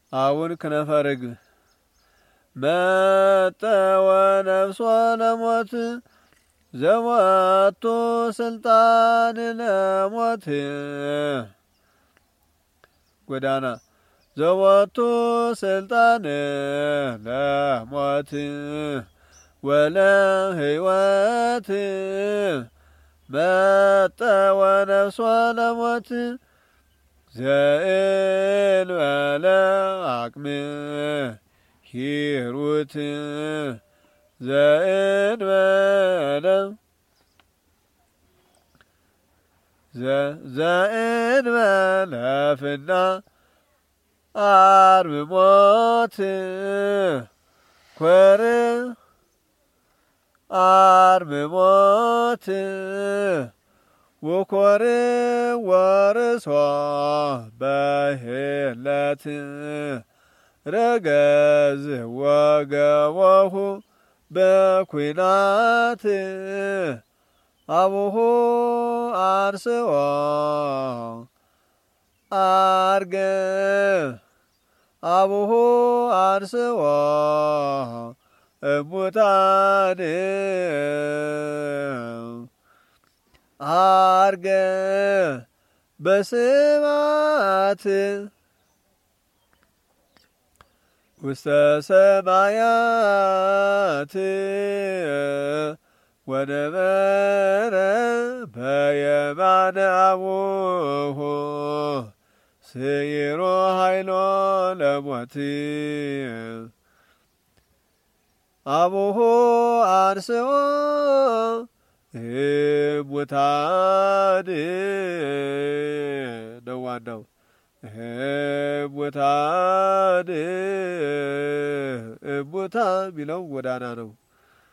አውን ክነፈርግ መጠወ ነፍሶ ለሞት ዘሞቱ ስልጣን ለሞት ጎዳና ዘሞቱ ስልጣን ለሞት ወለሕይወት መጠወ ነፍሶ ለሞት ዘእንበለ አቅም ሂሩት ዘእንበለ ፍና አርምሞት ኮር አርምሞት ወኮር ወርሶ በህለት ረገዝ ወገቦሁ በኩናት አቡሁ አርስዎ አርገ አቡሁ አርስዎ እሙታን አርገ በስማት ውስተ ሰማያት ወነበረ በየማነ አቡሁ ስይሮ ኃይሎ ለሞት አቡሁ አንስኦ እሙታን ነው ዋናው። እሙታን እሙታ ቢለው ጎዳና ነው።